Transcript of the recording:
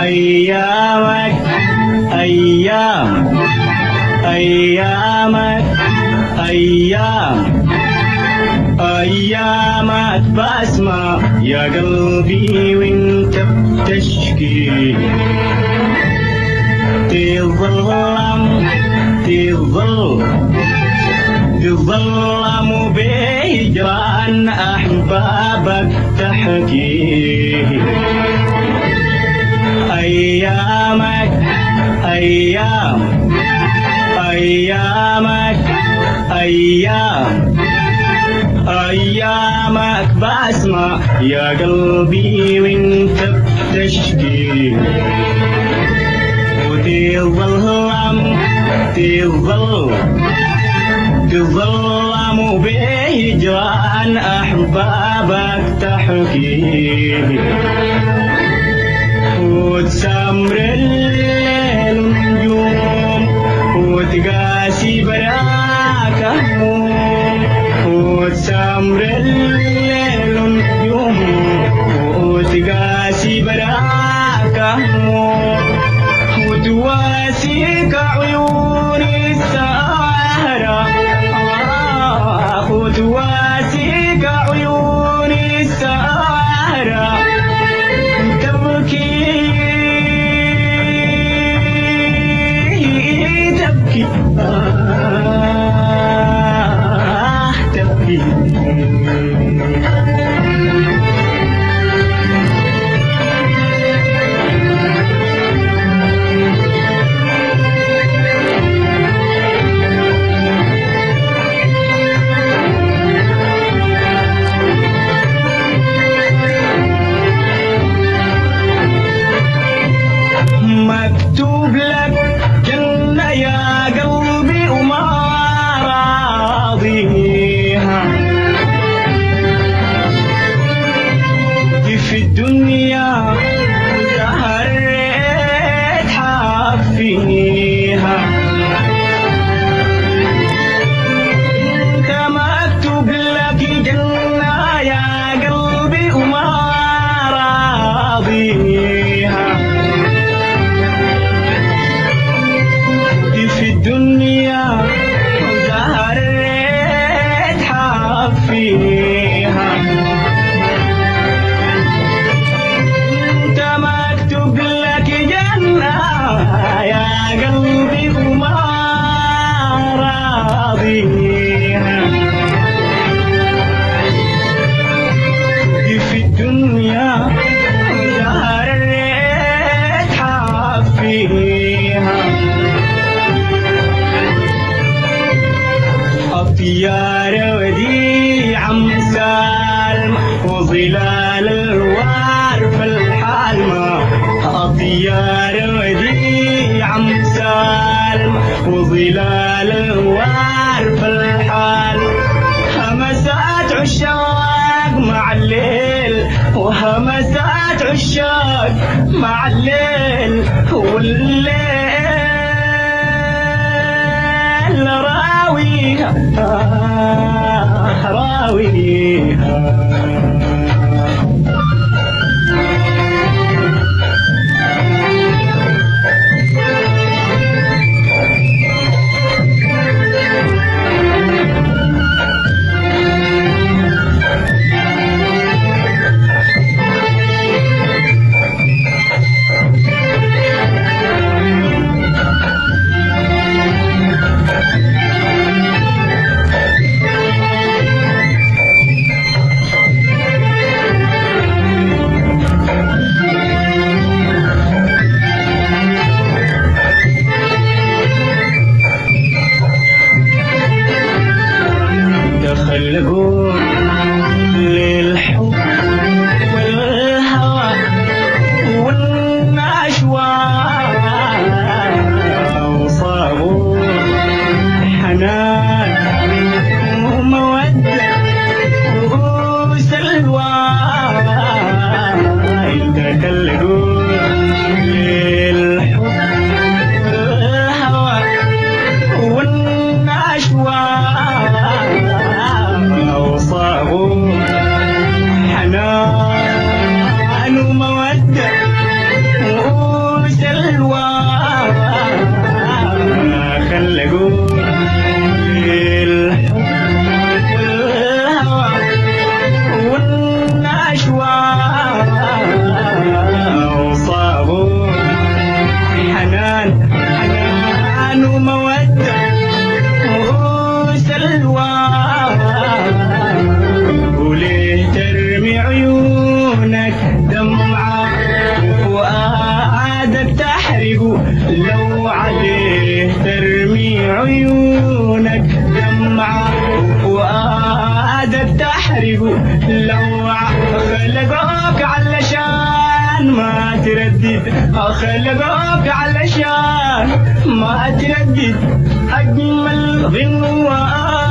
أيامك أيامك بسمع يا قلبي وانت بتشكي تظلم بهجران أحبابك تحكي أيامك بسمع يا قلبي وانت بتشكي تظلم بهجران أحبابك تحكي وتسمر الليل والنجوم وتقاسي براك هموم وتسمر الليل والنجوم وتقاسي براك هموم وتواسيك عيون السهرة وتواسيك عيون السهرة تبكي تبكي تبكي مكتوب لك جنة يا قلبي وما راضيها في الدنيا زهرت حافيها انت مكتوب لك جنة يا قلبي وما راضيها في الدنيا زهرت حافيها انت مكتوب لك جنة يا قلبي وما راضيها في الدنيا زهرت حافيها أطيار وديع مسالم وظلال الوار في الحال ما أطيار وديع مسالم وظلال الوار في الحال همسات عشاق مع الليل وهمسات عشاق مع الليل والليل راويها لوع خلقوك علشان ما تردد خلقوك علشان ما تردد أجمل غنوة